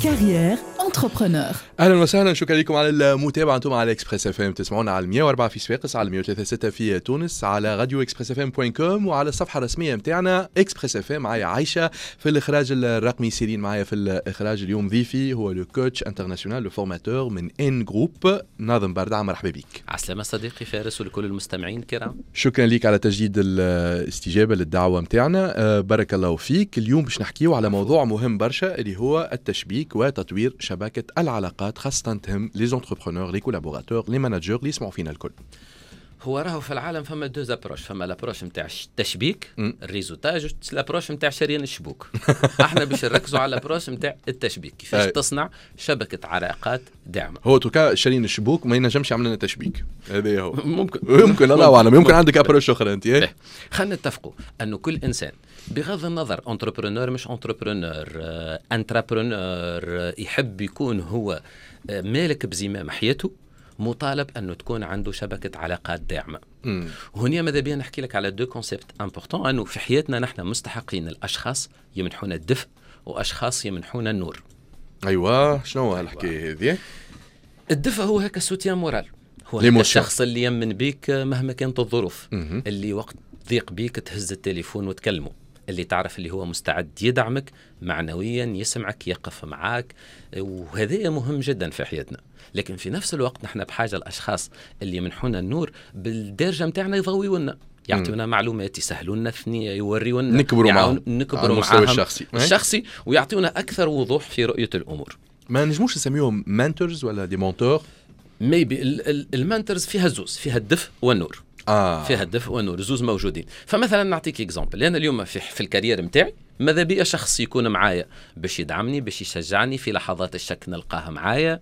كارير انتربرونور. اهلا وسهلا، شكرا لكم على المتابعه. انتم على اكسبريس اف ام، تسمعونا على 104 في صفاقس، على 103.6 في تونس، على راديو expressfm.com، وعلى الصفحه الرسميه نتاعنا اكسبريس اف ام. معايا عايشه في الاخراج الرقمي، سيرين معايا في الاخراج. اليوم ضيفي هو لو كوتش انترناسيونال، لو فورماتور من ان جروب، ناظم بردع. مرحبا بك. عسلامة صديقي فارس ولكل المستمعين الكرام. شكرا لك على تجديد الاستجابه للدعوه نتاعنا. بارك الله فيك. اليوم باش نحكيو على موضوع مهم برشا، اللي هو التشبيك وتطوير شبكه العلاقات، خاصه تهم لي زونتربرونور، لي كولابوراتور، لي ماناجور اللي يسمعوا فينا الكل. هو راهو في العالم فما دوز ابروش، فما لابروش نتاع التشبيك الريزوتاج، لابروش نتاع شريان الشبوك. احنا باش نركزوا على لابروش نتاع التشبيك، كيفاش تصنع شبكه علاقات داعمه. هو توكا شريان الشبوك ما ينجمش يعمل لنا تشبيك، هذا هو ممكن الله اعلم، يمكن عندك ابروش اخرى انت. خلينا نتفقوا انه كل انسان بغض النظر انتربرونور مش انتربرونور، انتربرونور، يحب يكون هو مالك بزمام حياته، مطالب أنه تكون عنده شبكة علاقات داعمة. وهنا ماذا بينا نحكي لك على دو كونسيبت امبورطون، أنه في حياتنا نحن مستحقين الأشخاص يمنحونا الدفء وأشخاص يمنحونا النور. أيوة، شنو هالحكاية هذه؟ الدفء هو هكا سوتيان مورال، هو هكا الشخص اللي يمن بيك مهما كانت الظروف، اللي وقت ضيق بيك تهز التليفون وتكلمه، اللي تعرف اللي هو مستعد يدعمك معنويا، يسمعك، يقف معاك، وهذا مهم جدا في حياتنا. لكن في نفس الوقت نحن بحاجة الأشخاص اللي يمنحونا النور بالدرجة متاعنا، يضويونا، يعطيونا معلومات، يسهلونا الثنية، يوريونا، نكبروا معهم الشخصي، ويعطيونا أكثر وضوح في رؤية الأمور. ما نجموش نسميهم مانتورز ولا دي مونتور؟ ميبي المانتورز فيها زوز، فيها الدفء والنور. فيها الدفء والنور، زوز موجودين. فمثلا نعطيك اكزامبل، لأن اليوم في الكارير متاعي ماذا بيا شخص يكون معايا باش يدعمني، باش يشجعني في لحظات الشك، نلقاه معايا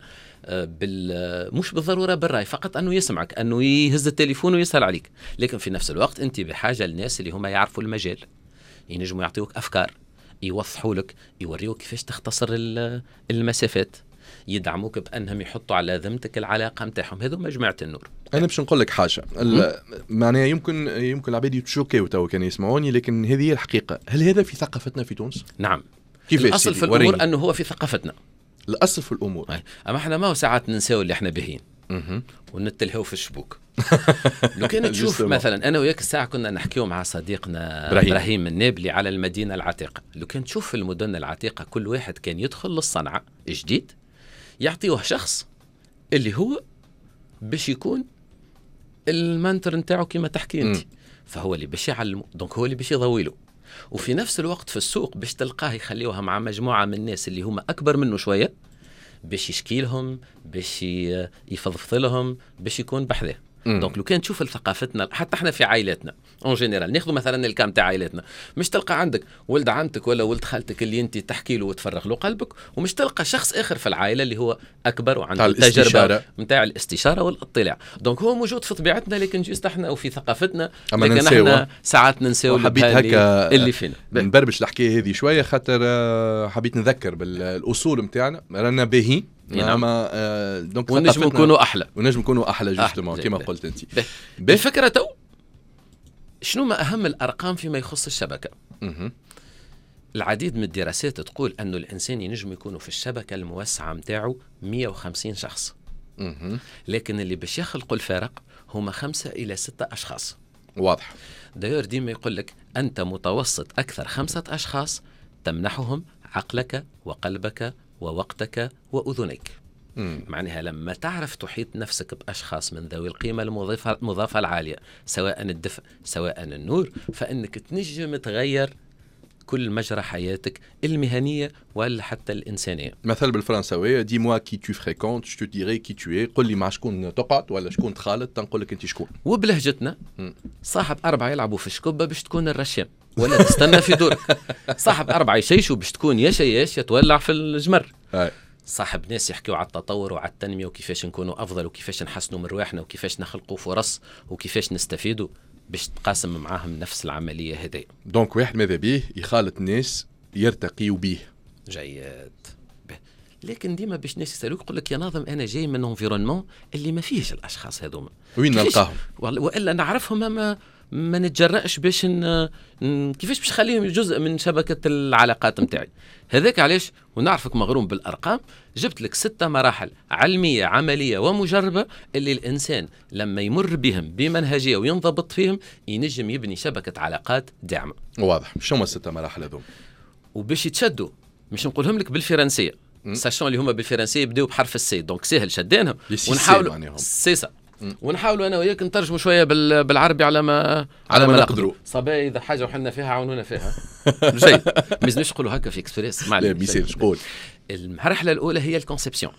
مش بالضرورة بالرأي، فقط أنه يسمعك، أنه يهز التليفون ويسأل عليك. لكن في نفس الوقت أنت بحاجة للناس اللي هم يعرفوا المجال، ينجموا يعطيوك أفكار، يوضحوا لك، يوريوك كيفاش تختصر المسافات، يدعموك بأنهم يحطوا على ذمتك العلاقة متاعهم. هذو مجموعة النور. أنا باش نقول لك حاجة، معناها يمكن العباد يتشوكيو تو كانوا يسمعوني، لكن هذه هي الحقيقة. هل هذا في ثقافتنا في تونس؟ نعم. كيف الأصل في الأمور أنه هو في ثقافتنا. الأصل في الأمور. أما احنا ما هو ساعات ننساو اللي احنا بهين ونتلهو في الشبوك. لو كان تشوف مثلا أنا وياك الساعة كنا نحكيو مع صديقنا إبراهيم النابلي على المدينة العتيقة. لو كان تشوف في المدن العتيقة كل واحد كان يدخل للصنعة جديد، يعطيوه شخص اللي هو باش يكون المنتور نتاعو كما تحكي انت، فهو اللي باش يعلمه، دونك هو اللي باش يضويله. وفي نفس الوقت في السوق باش تلقاه يخليوها مع مجموعة من الناس اللي هم أكبر منه شوية، باش يشكي لهم، باش يفضفض لهم، باش يكون بحذاه. دونك لو كان تشوف ثقافتنا، حتى احنا في عائلاتنا اون جينيرال، ناخذ مثلا الكام تاع عائلاتنا، مش تلقى عندك ولد عمتك ولا ولد خالتك اللي انت تحكي له وتفرغ له قلبك، ومش تلقى شخص اخر في العائله اللي هو اكبر وعنده تجربه نتاع الاستشاره والاطلاع. دونك هو موجود في طبيعتنا، لكن جيست احنا وفي ثقافتنا، لكن احنا ساعات ننساو. حبيت هكا اللي فينا نبربش الحكايه هذه شويه، خاطر حبيت نذكر بالاصول نتاعنا، رانا باهي دونك ونجم نكونوا احلى جوستومون كما قلت انت. بفكره تو شنو ما اهم الارقام فيما يخص الشبكه؟ العديد من الدراسات تقول انه الانسان ينجم يكونوا في الشبكه الموسعه متاعه 150 شخص، لكن اللي باش يخلقوا الفارق هما 5 إلى 6 اشخاص. واضح. داير ديما يقول لك انت متوسط اكثر 5 اشخاص تمنحهم عقلك وقلبك ووقتك وأذنيك. معناها لما تعرف تحيط نفسك بأشخاص من ذوي القيمة المضافة العالية، سواء الدفء سواء النور، فإنك تنجم تغير كل مجرى حياتك المهنية ولا حتى الإنسانية. مثل بالفرنساوية، دي موا كي تو فريكونت جو ديري كي تو اي، قل لي مع شكون تقعد ولا شكون تخالط تنقول لك انت شكون. وبلهجتنا صاحب 4 يلعبوا في الشكبة باش تكون الرشام ولا تستنى في دورك، صاحب 4 يشيشوا باش تكون يا شياش يتولع في الجمر، صاحب ناس يحكيوا على التطور وعلى التنمية وكيفاش نكونوا أفضل وكيفاش نحسنوا من رواحنا وكيفاش نخلقوا فرص وكيفاش نستفيدوا، باش تقاسم معاهم نفس العملية هذه. دونك واحد ماذا بيه يخالط ناس يرتقي بيه. جيد. لكن ديما باش ناس يسألوك يقول لك يا ناظم أنا جاي من انفيرونمون اللي ما فيهش الأشخاص هذوما، وين نلقاهم؟ وإلا نعرفهم ما نتجرأش باش كيفاش باش نخليهم جزء من شبكة العلاقات متاعي. هذاك علاش ونعرفك مغروم بالأرقام، جبت لك 6 مراحل علمية عملية ومجربة اللي الإنسان لما يمر بهم بمنهجية وينضبط فيهم ينجم يبني شبكة علاقات داعمة. واضح. شو هما 6 مراحل هذوم؟ وباش يتشدوا مش نقولهم لك بالفرنسية، ساشون اللي هما بالفرنسية يبداو بحرف السي، دونك سهل شدينهم ونحاولوا سيسا ونحاولوا انا وياك نترجموا شويه بالعربي على ما نقدروا. صبايا اذا حاجه وحنا فيها عاونونا فيها. جيد. ما لازمش نقولوا هكا في اكسبريس. لا بيصير قول. المرحله الاولى هي الكونسيبسيون.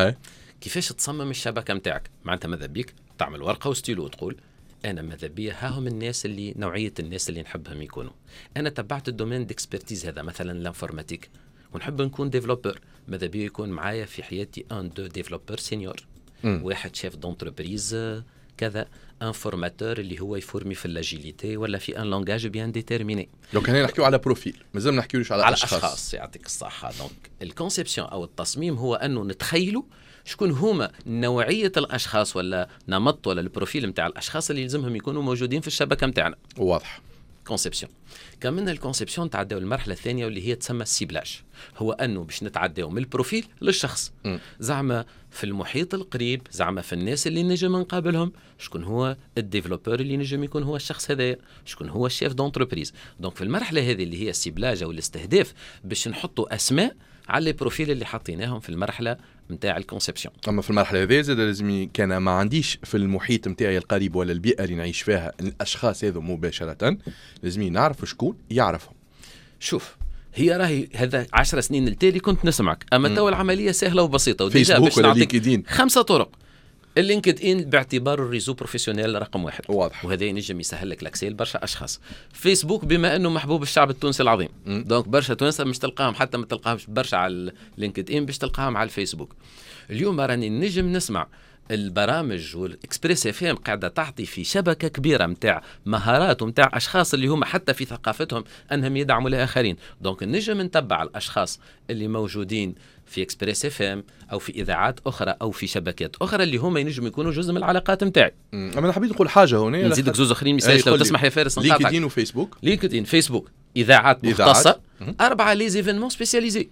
كيفاش تصمم الشبكه نتاعك. معناتها ماذا بيك تعمل ورقه وستيلو وتقول انا ماذا بيا ها هم الناس اللي نوعيه الناس اللي نحبهم يكونوا. انا تبعت الدومين ديكسبرتيز هذا مثلا الانفورماتيك ونحب نكون ديفلوبر، ماذا بيا يكون معايا في حياتي 1 2 ديفلوبر سينيور، واحد شيف دونتربريز كذا، ان فورماتور اللي هو يفورمي في الاجيليتي ولا في ان لونغاج بيان ديتيرميني. لو كان نحكيو على بروفيل مازال نحكيوش على اشخاص. يعطيك الصحه. دونك الكونسيبسيون او التصميم هو انه نتخيلوا شكون هما نوعيه الاشخاص ولا نمط ولا البروفيل نتاع الاشخاص اللي يلزمهم يكونوا موجودين في الشبكه نتاعنا. واضح. كونسيبسيون. كملنا الكونسيبسيون تعداو المرحله الثانيه واللي هي تسمى السيبلاج، هو انه باش نتعداو من البروفيل للشخص. زعما في المحيط القريب، زعما في الناس اللي نجم نقابلهم، شكون هو الديفلوبر اللي نجم يكون هو الشخص هذايا، شكون هو الشيف دونتربريز. دونك في المرحله هذه اللي هي السيبلاج او الاستهداف باش نحطوا اسماء على البروفيل اللي حطيناهم في المرحله نتاع الكونسيبسيون. اما في المرحله هذه زاد لازم كان ما عنديش في المحيط نتاعي القريب ولا البيئه اللي نعيش فيها الاشخاص هذو مباشره، لازم نعرف شكون يعرفهم. شوف هي راهي هذا 10 سنين التالي كنت نسمعك، اما تو العمليه سهله وبسيطه. فيسبوك ولا لينكدين 5 طرق. اللينكدين باعتباره الريزو بروفيسيونيل رقم 1. واضح. وهذا ينجم يسهل لك لاكسي لبرشا اشخاص. فيسبوك بما انه محبوب الشعب التونسي العظيم، دونك برشا تونسه مش تلقاهم، حتى ما تلقاهمش برشا على اللينكدين، باش تلقاهم على الفيسبوك. اليوم راني نجم نسمع البرامج والاكسبريس اف ام قاعده تعطي في شبكه كبيره نتاع مهارات ومتاع اشخاص اللي هم حتى في ثقافتهم انهم يدعموا الاخرين. دونك نجم نتبع الاشخاص اللي موجودين في اكسبريس اف ام او في اذاعات اخرى او في شبكات اخرى اللي هم ينجموا يكونوا جزء من العلاقات نتاعي. اما انا حبيت نقول حاجه هنا، نزيدك زوز اخرين مثال لو تسمح يا فارس. لينكدين وفيسبوك. لينكدين، فيسبوك، اذاعات مختصه، 4 لي زيفينمون سبيسياليزي،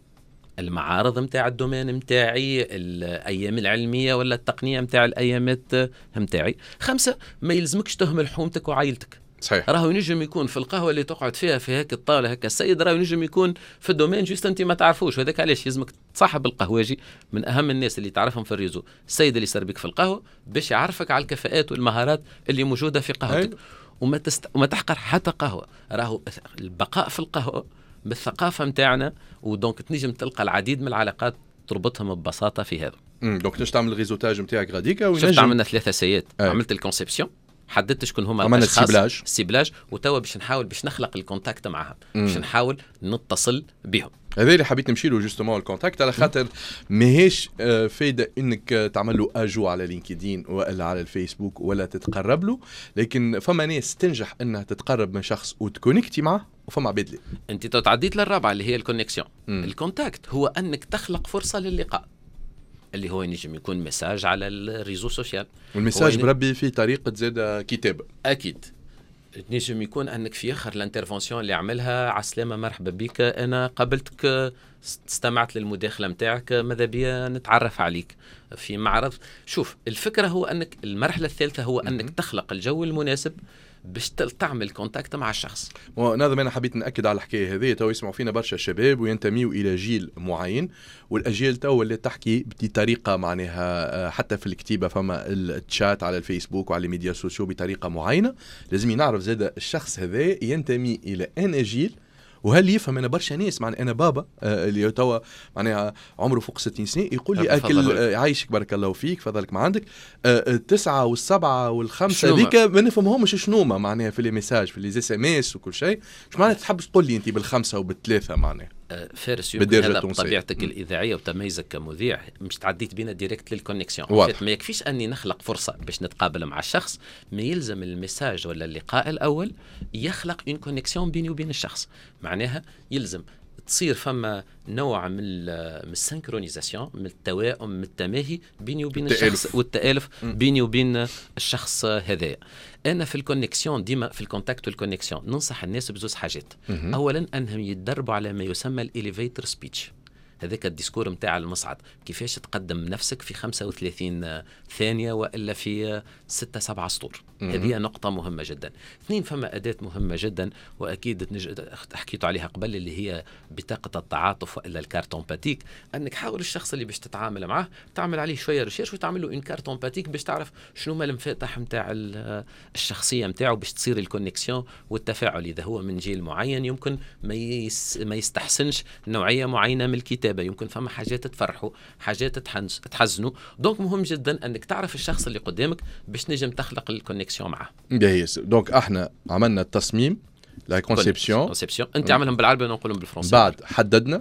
المعارض متاع الدومين متاعي، الايام العلميه ولا التقنيه متاع الايامات متاعي. 5 ما يلزمكش تهمل حومتك وعائلتك. صحيح. راهو ينجم يكون في القهوه اللي تقعد فيها في هيك الطاوله هكا السيد، راهو ينجم يكون في الدومين جوست انت ما تعرفوش. وهذاك علاش يلزمك تصاحب القهواجي من اهم الناس اللي تعرفهم في الريزو، السيد اللي يسر بك في القهوه باش يعرفك على الكفاءات والمهارات اللي موجوده في قهوتك. وما تحقر حتى قهوه. راهو البقاء في القهوه بالثقافه نتاعنا، ودونك تنجم تلقى العديد من العلاقات تربطهم ببساطه في هذا. دونك تنجم تعمل الريزوتاج نتاعك غاديكا شفت عملنا 3 سيات. عملت الكونسيبسيون، حددت شكون هما الاشخاص، السيبلاج، وتوا باش نحاول باش نخلق الكونتاكت معهم، باش نحاول نتصل بهم. هذا اللي حبيت نمشي له جوستومون الكونتاكت، على خاطر ماهيش فايده انك تعمل له اجو على لينكدين ولا على الفيسبوك ولا تتقرب له، لكن فما ناس تنجح انها تتقرب من شخص وتكونكتي معه، وفما بدلي. انت تو تعديت للرابعه اللي هي الكونيكسيون. الكونتاكت هو انك تخلق فرصه للقاء، اللي هو ينجم يكون مساج على الريزو سوسيال، والمساج بربي في طريقه زاد كتابه. اكيد نجم يكون انك في اخر الانترفونسيون اللي عملها عسلامه مرحبا بك، انا قابلتك استمعت للمداخله نتاعك، ماذا بيا نتعرف عليك في معرض. شوف الفكره هو انك المرحله الثالثه هو انك تخلق الجو المناسب باش تعمل كونتاكت مع الشخص. ونظم انا حبيت ناكد على الحكايه هذه. تو يسمعوا فينا برشا شباب وينتميوا الى جيل معين، والاجيال تو اللي تحكي بطريقه معناها حتى في الكتيبه فما التشات على الفيسبوك وعلى الميديا سوسيو بطريقه معينه. لازم نعرف زاد الشخص هذا ينتمي الى ان جيل، وهل يفهم. انا برشا ناس معناها انا بابا اللي توا معناها عمره فوق 60 سنه يقول لي اكل عايشك بارك الله فيك فضلك ما عندك 9 و7 و5 هذيك ما نفهمهمش شنو معناها في لي ميساج في لي اس ام اس وكل شيء. مش معناها تحبش تقول لي انت بال5 وبال3 معناها فارس يمكن هذا بطبيعتك الإذاعية وتميزك كمذيع مش تعديت بينا ديريكت للكونيكسيون. ما يكفيش أني نخلق فرصة باش نتقابل مع الشخص، ما يلزم المساج ولا اللقاء الأول يخلق إن كونيكسيون بيني وبين الشخص. معناها يلزم تصير فما نوع من السنكرونيزاسيون، من التوائم، من التماهي بيني وبين الشخص، والتآلف بيني وبين الشخص هذايا. انا في الكونيكسيون ديما، في الكونتاكت والكونيكسيون ننصح الناس بزوز حاجات. اولا انهم يتدربوا على ما يسمى الاليفيتر سبيتش، هذاك الديسكور متاع المصعد، كيفاش تقدم نفسك في 35 ثانية وإلا في 6-7 سطور. هذه نقطة مهمة جدا. 2 فما أداة مهمة جدا وأكيد حكيت عليها قبل، اللي هي بطاقة التعاطف وإلا الكارت امباتيك. أنك حاول الشخص اللي باش تتعامل معه تعمل عليه شوية ريشيرش وتعمل له إن كارت امباتيك باش تعرف شنو ما المفاتح متاع الشخصية متاعه باش تصير الكونيكسيون والتفاعل. إذا هو من جيل معين يمكن ما يستحسنش نوعية معينة من الكتابة، يمكن فما حاجات تفرحوا، حاجات تحزنوا. دونك مهم جدا أنك تعرف الشخص اللي قدامك باش نجم تخلق الكونيكسيون معه. جايز. دونك احنا عملنا التصميم، لا كونسيبسيون انت عملهم بالعربي وانا نقولهم بالفرنسي. بعد حددنا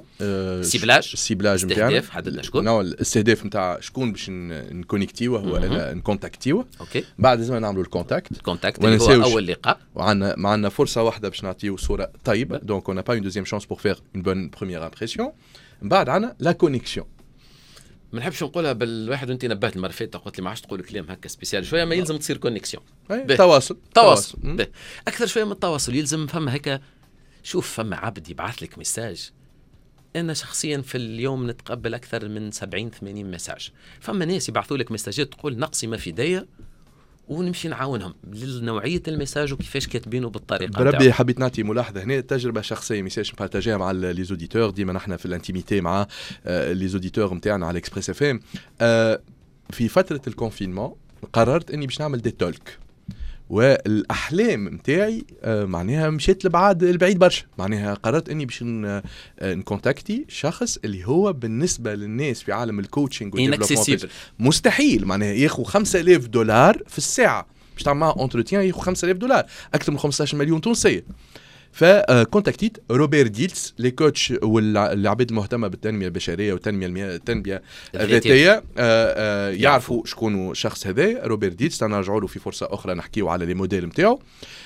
السيبلاج نتاعنا، حددنا شكون نوع الاستهداف نتاع شكون باش نكونيكتيوه ولا نكونتاكتيوه. اوكي. بعد لازم نعملوا الكونتاكت اللي هو اول لقاء، وعندنا فرصه واحده باش نعطيو صوره طيبه. دونك اون با اون دوزيام شانس بور فير اون بون بروميير امبرسيون. بعد عندنا لا كونيكسيون. ما نحبش نقولها بالواحد، وانت نبهت المره فاتت قلت لي ما عادش تقول كلام هكا سبيسيال شويه، ما يلزم تصير كونيكسيون. تواصل اكثر شويه من التواصل. يلزم فما هكا، شوف فما عبد يبعث لك ميساج، انا شخصيا في اليوم نتقبل اكثر من 70-80 ميساج. فما ناس يبعثوا لك ميساجات تقول نقصي ما في دايا، ونمشي نعاونهم لنوعيه الميساج وكيفاش كاتبينه بالطريقه. بربي حبيت نعطي ملاحظه هنا، تجربه شخصيه ميساج نبارطاجيها مع لي زوديتور. ديما نحن في الانتيميتي مع لي زوديتور نتاعنا على اكسبريس اف ام. في فتره الكونفينمون قررت اني باش نعمل دي تولك، والاحلام نتاعي معناها مشيت البعيد برشا. معناها قررت اني باش نكونتاكتي شخص اللي هو بالنسبه للناس في عالم الكوتشنج والديفلوبمون مستحيل، معناها ياخذ $5,000 في الساعه باش تعمل معاه انتروتيان، ياخذ $5,000 اكثر من 15 مليون تونسيه. فكونتاكتيت روبير ديلز، لي كوتش والعباد المهتمه بالتنميه البشريه والتنميه الذاتيه يعرفوا شكون الشخص هذا روبير ديلز. نرجعوا له في فرصه اخرى نحكيوا على لي موديل نتاعو.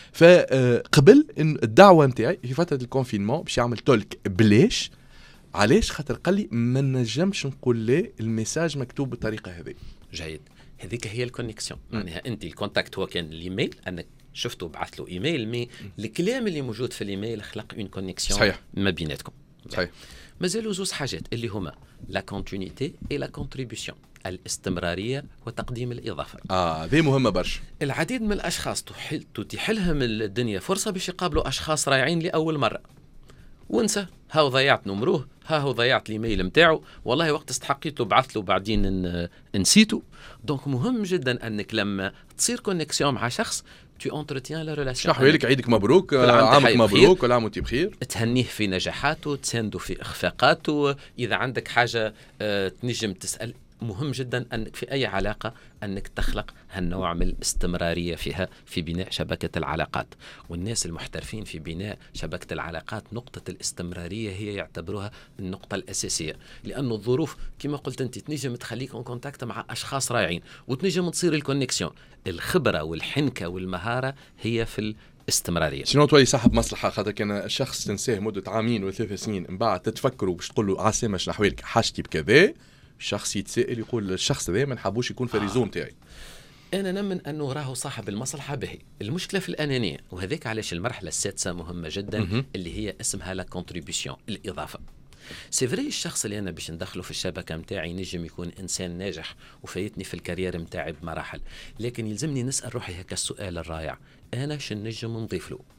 فقبل ان الدعوه نتاعي في فتره الكونفينمون باش يعمل تولك بلاش. علاش؟ خاطر قال لي ما نجمش نقول له الميساج مكتوب بالطريقه هذه. جيد، هذيك هي الكونيكسيون. معناها انت الكونتاكت هو كان الايميل، انك شفته بعث له ايميل، مي الكلام اللي موجود في الايميل خلق اون كونيكسيون ما بيناتكم. صحيح. مازالوا زوز حاجات اللي هما لا كونتينيتي اي لا كونتريبيوشن، الاستمراريه وتقديم الاضافه. ذي مهمه برشا. العديد من الاشخاص تتيح لهم الدنيا فرصه باش يقابلوا اشخاص رائعين لاول مره، وانسى هاو ضيعت نمروه، هاو ضيعت الايميل نتاعو، والله وقت استحقيت له بعثت له بعدين نسيته. دونك مهم جدا انك لما تصير كونيكسيون مع شخص تو انترتيان لا ريلاسيون. شنو لك عيدك مبروك، عامك مبروك، كل عام وانت بخير. تهنيه في نجاحاته، تسانده في اخفاقاته، اذا عندك حاجه تنجم تسال. مهم جدا أنك في أي علاقة أنك تخلق هالنوع من الاستمرارية فيها في بناء شبكة العلاقات. والناس المحترفين في بناء شبكة العلاقات نقطة الاستمرارية هي يعتبروها النقطة الأساسية، لأن الظروف كما قلت أنت تنجم تخليك ان كونتاكت مع أشخاص رائعين وتنجم تصير الكونيكسيون. الخبرة والحنكة والمهارة هي في استمراريه. شنو تولي صاحب مصلحه، خاطر كان الشخص تنساه مده عامين ولا 3 سنين، من بعد تتفكروا باش تقول له عسامه شنو احوالك، حاجتي بكذا، الشخص يتسائل يقول الشخص هذا ما نحبوش يكون في الريزوم تاعي. انا نمن انه راهو صاحب المصلحه به. المشكله في الانانيه، وهذاك علاش المرحله السادسه مهمه جدا اللي هي اسمها لا كونتريبيوشن، الاضافه. سي فري الشخص اللي انا باش ندخله في الشبكه نتاعي نجم يكون انسان ناجح وفايتني في الكارير نتاعي بمراحل، لكن يلزمني نسال روحي هكا السؤال الرائع، انا شن نجم نضيف له؟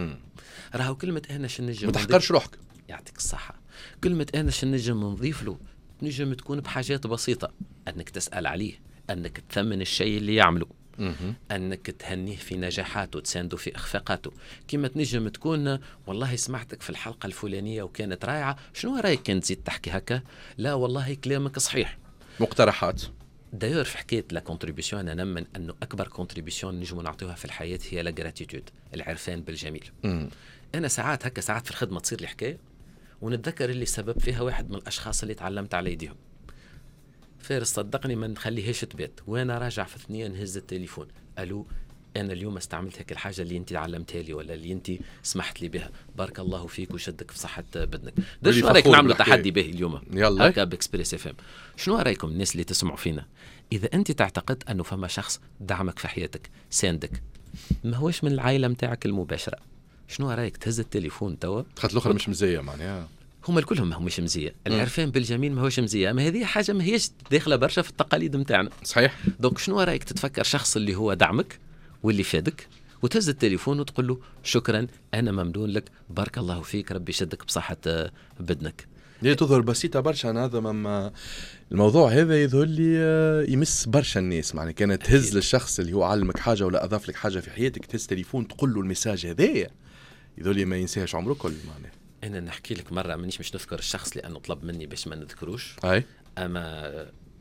راهو كلمه انا شن نجم، ما تحقرش روحك، يعطيك الصحه. كلمه انا شن نجم نضيف له نجم تكون بحاجات بسيطه، انك تسال عليه، انك تثمن الشيء اللي يعمله، انك تهنيه في نجاحاته، تسانده في اخفاقاته. كما تنجم تكون والله سمعتك في الحلقه الفلانيه وكانت رائعه، شنو رايك كنت تزيد تحكي هكا؟ لا والله كلامك صحيح. مقترحات. داير في حكايه لا كونتريبيوشن، انا نمن انه اكبر كونتريبيوشن نجم نعطيوها في الحياه هي لا جراتيتود، العرفان بالجميل. انا ساعات هكا، ساعات في الخدمه تصير لي حكايه ونتذكر اللي سبب فيها واحد من الاشخاص اللي تعلمت على يديهم. فارس صدقني ما نخليهاش تبات، وانا راجع في 2 نهز التليفون، الو أنا اليوم استعملت هيك الحاجة اللي أنت علمتها لي ولا اللي أنت سمحت لي بها، بارك الله فيك وشدك في صحة بدنك. ده شنو رأيك نعملوا تحدي به اليوم هكا بإكسبريس FM؟ شنو رأيكم الناس اللي تسمعوا فينا؟ إذا أنت تعتقد أنه فما شخص دعمك في حياتك ساندك ما هوش من العائلة متاعك المباشرة، شنو رأيك تهز التليفون توا؟ خاطر الأخرى مش مزية معناها هما الكلهم ما همش مزية، العرفان بالجميل ما هوش مزية، ما هذه حاجة ما هيش داخلة برشا في التقاليد متاعنا. صحيح. دونك شنو رأيك تتفكر شخص اللي هو دعمك واللي فادك وتهز التليفون وتقول له شكرا أنا ممنون لك، بارك الله فيك، ربي يشدك بصحة بدنك. هي تظهر بسيطة برشا هذا، مما الموضوع هذا يظهر لي يمس برشا الناس، معنى كانت تهز للشخص اللي هو علمك حاجة ولا أضاف لك حاجة في حياتك، تهز تليفون تقول له المساج هذايا يظهر لي ما ينساهش عمره كل. معنى أنا نحكي لك مرة مش نذكر الشخص لأنه طلب مني باش ما نذكروش، أما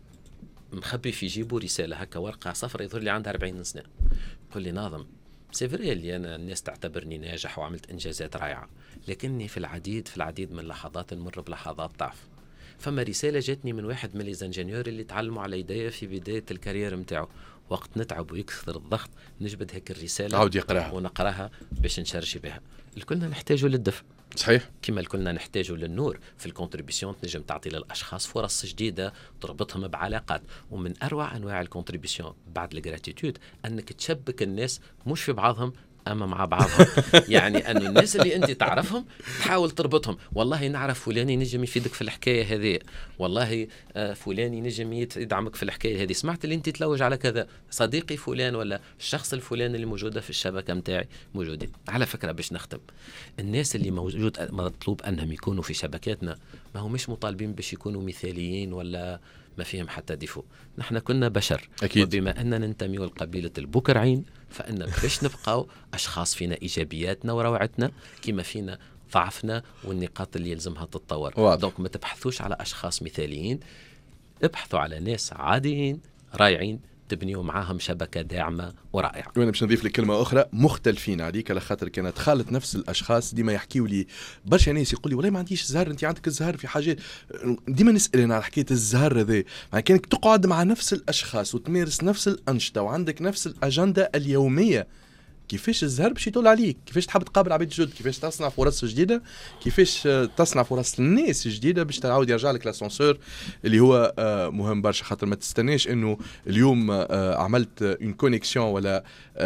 مخبي في جيبه رسالة هكا ورقة صفر يظهر لي عندها 40 سنة، يقول لي ناظم سيفري اللي أنا الناس تعتبرني ناجح وعملت إنجازات رائعة، لكني في العديد من اللحظات نمر بلحظات ضعف. فما رسالة جاتني من واحد من الانجينيور اللي تعلموا على يديه في بداية الكارير متاعه، وقت نتعب ويكثر الضغط نجبد هيك الرسالة عاود يقراها ونقراها باش نشرشي بها. الكلنا نحتاجوا للدفء، صحيح، كما الكلنا نحتاجوا للنور في الكونتريبيسيون، تنجم تعطي للأشخاص فرص جديدة تربطهم بعلاقات. ومن أروع أنواع الكونتريبيسيون بعد الجراتيتود أنك تشبك الناس مش في بعضهم أما مع بعضهم يعني أنه الناس اللي أنت تعرفهم تحاول تربطهم، والله نعرف فلان ينجم يفيدك في الحكاية هذه، والله فلان ينجم يدعمك في الحكاية هذه، سمعت اللي أنت تلوج على كذا، صديقي فلان ولا الشخص الفلاني اللي موجودة في الشبكة متاعي موجودين. على فكرة باش نختم، الناس اللي مطلوب أنهم يكونوا في شبكاتنا ما هم مش مطالبين باش يكونوا مثاليين ولا ما فيهم حتى ديفو، نحن كنا بشر أكيد. وبما أننا ننتمي لقبيلة البكرعين فإن باش نبقاو أشخاص فينا إيجابياتنا وروعتنا كما فينا ضعفنا والنقاط اللي يلزمها تتطور. دونك ما تبحثوش على أشخاص مثاليين، ابحثوا على ناس عاديين رائعين تبنيوا معاهم شبكة داعمة ورائعة. وانا باش نضيف لك كلمة أخرى، مختلفين عليك، على خاطر كانت خالط نفس الأشخاص ديما يحكيوا لي برشا ناس يقول لي والله ما عنديش زهر، أنت عندك الزهر في حاجات، ديما نسأل أنا على حكاية الزهر هذا، يعني كانك تقعد مع نفس الأشخاص وتمارس نفس الأنشطة وعندك نفس الأجندة اليومية، كيفاش الزهر باش يطول عليك؟ كيفاش تحب تقابل عباد جدد؟ كيفاش تصنع فرص جديدة؟ كيفاش تصنع فرص للناس جديدة باش تعاود يرجع لك لاسانسور اللي هو مهم برشا، خاطر ما تستناش انه اليوم عملت اون كونيكسيون ولا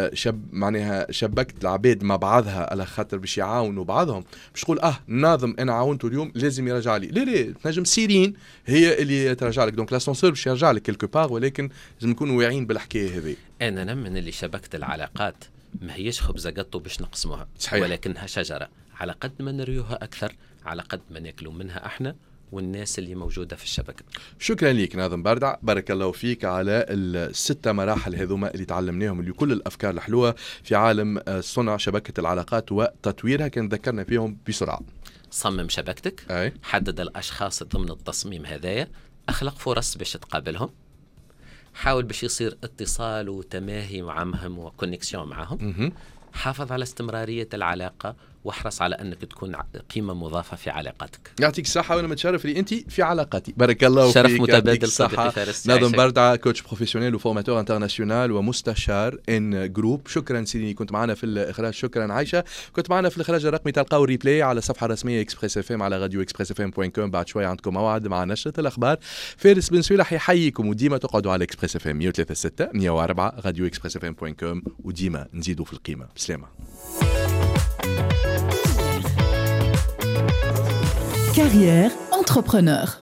معناها شبكت العباد مع بعضها على خاطر باش يعاونوا بعضهم، باش تقول ناظم انا عاونته اليوم لازم يرجع لي، لا تنجم سيرين هي اللي ترجع لك. دونك لاسانسور باش يرجع لك كيلكو باغ، ولكن لازم نكونوا واعيين بالحكاية هذه. انا من اللي شبكت العلاقات ما هيش خبزة قطو باش نقسموها، صحيح. ولكنها شجرة، على قد ما نريوها أكثر على قد ما ناكلوا منها احنا والناس اللي موجودة في الشبكة. شكرا لك ناظم بردع، بارك الله فيك على الستة مراحل هذوما اللي تعلمناهم، اللي كل الأفكار الحلوة في عالم صنع شبكة العلاقات وتطويرها كان ذكرنا فيهم بسرعة. صمم شبكتك، حدد الأشخاص ضمن التصميم هذايا، أخلق فرص باش تقابلهم، حاول باش يصير اتصال وتماهي معهم وكونيكسيون معهم، حافظ على استمرارية العلاقة واحرص على أنك تكون قيمة مضافة في علاقاتك. يعطيك الصحة، وأنا متشرف لي أنت في علاقاتي. بارك الله فيك. شرف متبادل صديقي فارس. ناظم بردعة، كوتش بروفيسيونيل وفورماتور انترناسيونال ومستشار ان جروب. شكرا سيدي كنت معنا في الإخراج. شكرا عايشة كنت معنا في الإخراج الرقمي. تلقاو الريبلاي على الصفحة الرسمية إكسبريس FM على راديو expressfm.com. بعد شوية عندكم موعد مع نشرة الأخبار. فارس بن سويلح يحييكم، وديما تقعدوا على إكسبريس FM 103.6 104 راديو expressfm.com، وديما نزيدوا في القيمة. بسلامة. Carrière entrepreneur.